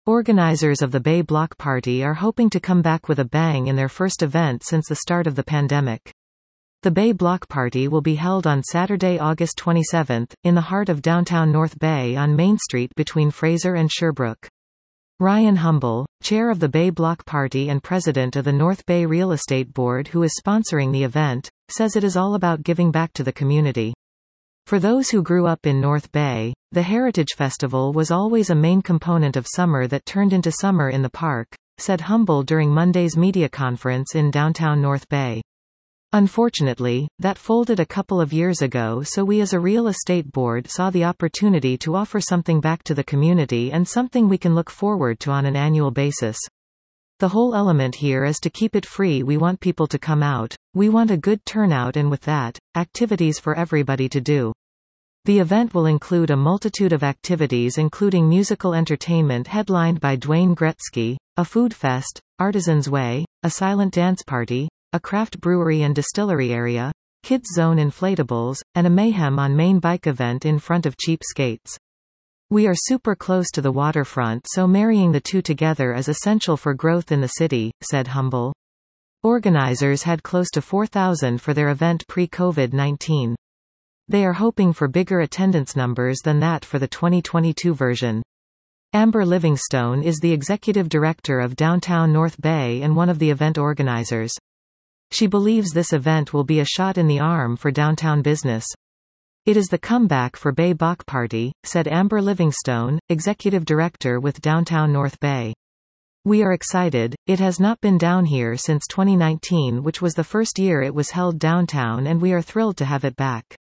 Organizers of the Bay Block Party are hoping to come back with a bang in their first event since the start of the pandemic. The Bay Block Party will be held on Saturday, August 27, in the heart of downtown North Bay on Main Street between Fraser and Sherbrooke. Ryan Humble, chair of the Bay Block Party and president of the North Bay Real Estate Board who is sponsoring the event, says it is all about giving back to the community. For those who grew up in North Bay, the Heritage Festival was always a main component of summer that turned into summer in the park, said Humble during Monday's media conference in downtown North Bay. Unfortunately, that folded a couple of years ago, so we as a real estate board saw the opportunity to offer something back to the community and something we can look forward to on an annual basis. The whole element here is to keep it free. We want people to come out. We want a good turnout, and with that, activities for everybody to do. The event will include a multitude of activities including musical entertainment headlined by Dwayne Gretzky, a food fest, Artisans Way, a silent dance party, a craft brewery and distillery area, Kids Zone inflatables, and a Mayhem on Main bike event in front of Cheap Skates. We are super close to the waterfront, so marrying the two together is essential for growth in the city, said Humble. Organizers had close to 4,000 for their event pre-COVID-19. They are hoping for bigger attendance numbers than that for the 2022 version. Amber Livingstone is the executive director of Downtown North Bay and one of the event organizers. She believes this event will be a shot in the arm for downtown business. It is the comeback for Bay Block Party, said Amber Livingstone, executive director with Downtown North Bay. We are excited. It has not been down here since 2019, which was the first year it was held downtown, and we are thrilled to have it back.